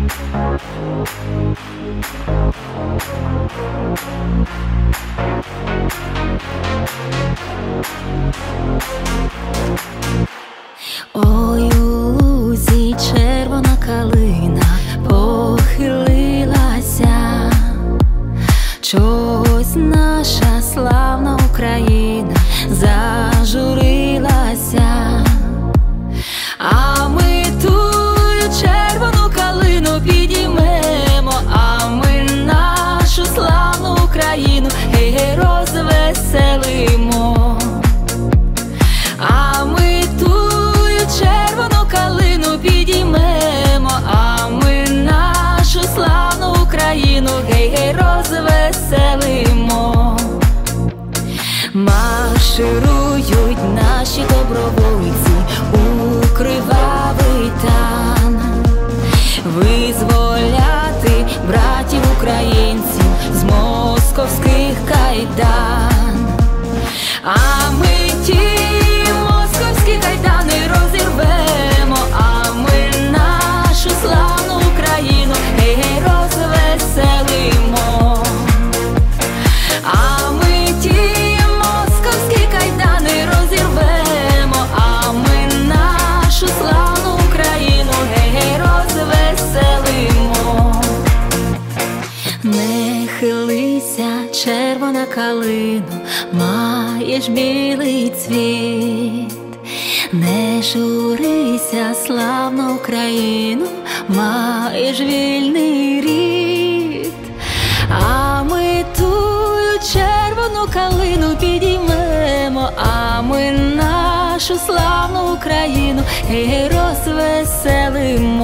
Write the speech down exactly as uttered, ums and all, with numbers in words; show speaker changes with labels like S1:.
S1: Ой, у лузі червона калина похилилася, чогось наша славна Україна зажурилася, а ми тую червону калину підіймемо, а ми нашу славну Україну гей-гей розвеселимо. А ми тую червону калину підіймемо, а ми нашу славну Україну гей-гей розвеселимо. Марширують наші добровольці у кривавий тан, визволяти братів українців з московських кайдан. А ми ті московські кайдани розірвемо, а ми нашу славну Україну гей-гей розвеселимо. А ми ті московські кайдани розірвемо, а ми нашу славну Україну гей-гей розвеселимо. Не хилися, червона калино, маєш білий цвіт. Не журися, славна Україну, маєш вільний рід. А ми тую червону калину підіймемо, а ми нашу славну Україну гей-гей розвеселимо.